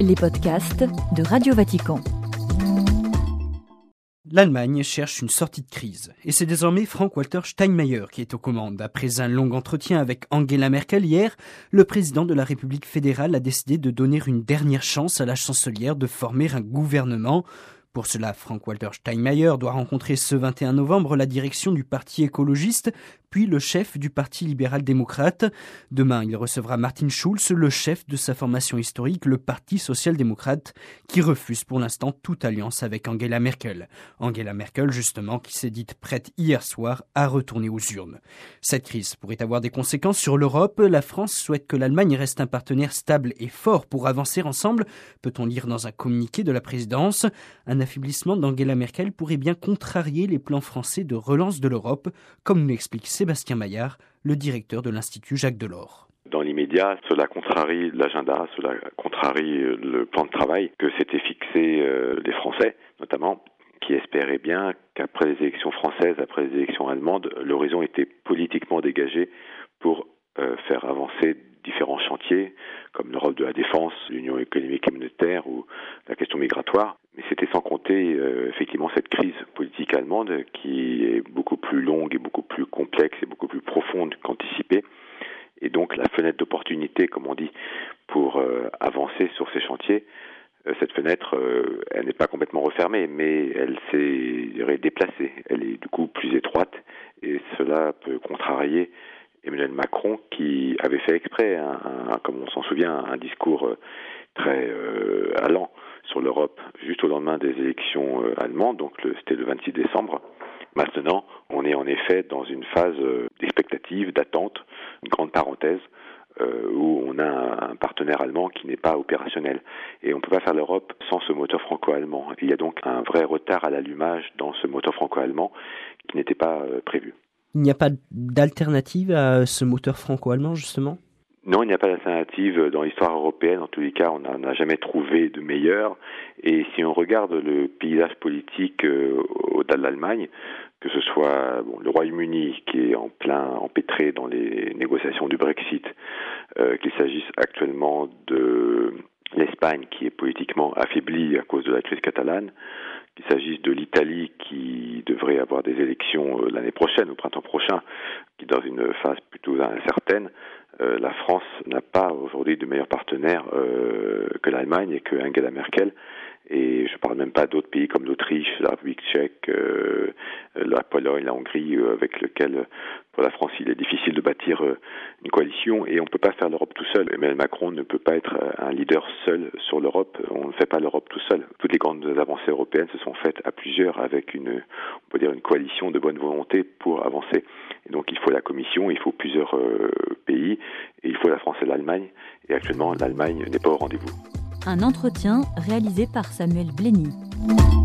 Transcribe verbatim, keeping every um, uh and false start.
Les podcasts de Radio Vatican. L'Allemagne cherche une sortie de crise. Et c'est désormais Frank-Walter Steinmeier qui est aux commandes. Après un long entretien avec Angela Merkel hier, le président de la République fédérale a décidé de donner une dernière chance à la chancelière de former un gouvernement. Pour cela, Frank-Walter Steinmeier doit rencontrer ce vingt et un novembre la direction du Parti écologiste, puis le chef du Parti libéral-démocrate. Demain, il recevra Martin Schulz, le chef de sa formation historique, le Parti social-démocrate, qui refuse pour l'instant toute alliance avec Angela Merkel. Angela Merkel, justement, qui s'est dite prête hier soir à retourner aux urnes. Cette crise pourrait avoir des conséquences sur l'Europe. La France souhaite que l'Allemagne reste un partenaire stable et fort pour avancer ensemble, peut-on lire dans un communiqué de la présidence. Un affaiblissement d'Angela Merkel pourrait bien contrarier les plans français de relance de l'Europe, comme nous l'explique Sébastien Maillard, le directeur de l'Institut Jacques Delors. Dans l'immédiat, cela contrarie l'agenda, cela contrarie le plan de travail que s'étaient fixés euh, les Français, notamment, qui espéraient bien qu'après les élections françaises, après les élections allemandes, l'horizon était politiquement dégagé pour euh, faire avancer différents chantiers, comme l'Europe de la défense, l'Union économique et monétaire ou la question migratoire. Mais c'était sans compter euh, effectivement cette crise politique allemande qui est beaucoup plus longue et beaucoup plus complexe et beaucoup plus profonde qu'anticipée. Et donc la fenêtre d'opportunité, comme on dit, pour euh, avancer sur ces chantiers, euh, cette fenêtre, euh, elle n'est pas complètement refermée, mais elle s'est déplacée. Elle est du coup plus étroite et cela peut contrarier Emmanuel Macron qui avait fait exprès, un, un, comme on s'en souvient, un discours euh, très euh, allant sur l'Europe juste au lendemain des élections euh, allemandes, donc le, c'était le vingt-six décembre. Maintenant, on est en effet dans une phase euh, d'expectative, d'attente, une grande parenthèse, euh, où on a un, un partenaire allemand qui n'est pas opérationnel. Et on ne peut pas faire l'Europe sans ce moteur franco-allemand. Il y a donc un vrai retard à l'allumage dans ce moteur franco-allemand qui n'était pas euh, prévu. Il n'y a pas d'alternative à ce moteur franco-allemand, justement ? Non, il n'y a pas d'alternative dans l'histoire européenne. En tous les cas, on n'a jamais trouvé de meilleur. Et si on regarde le paysage politique euh, au-delà de l'Allemagne, que ce soit bon, le Royaume-Uni qui est en plein empêtré dans les négociations du Brexit, euh, qu'il s'agisse actuellement de l'Espagne qui est politiquement affaiblie à cause de la crise catalane, qu'il s'agisse de l'Italie qui devrait avoir des élections euh, l'année prochaine, au printemps prochain, qui est dans une phase plutôt incertaine, euh, la France n'a pas aujourd'hui de meilleur partenaire euh, que l'Allemagne et que Angela Merkel. Et je ne parle même pas d'autres pays comme l'Autriche, la République tchèque, euh, la Pologne, la Hongrie, euh, avec lesquels, pour la France, il est difficile de bâtir euh, une coalition. Et on ne peut pas faire l'Europe tout seul. Emmanuel Macron ne peut pas être un leader seul sur l'Europe. On ne fait pas l'Europe tout seul. Toutes les grandes avancées européennes se sont faites à plusieurs, avec une, on peut dire, une coalition de bonne volonté pour avancer. Et donc il faut la Commission, il faut plusieurs euh, pays, et il faut la France et l'Allemagne. Et actuellement, l'Allemagne n'est pas au rendez-vous. Un entretien réalisé par Samuel Blény.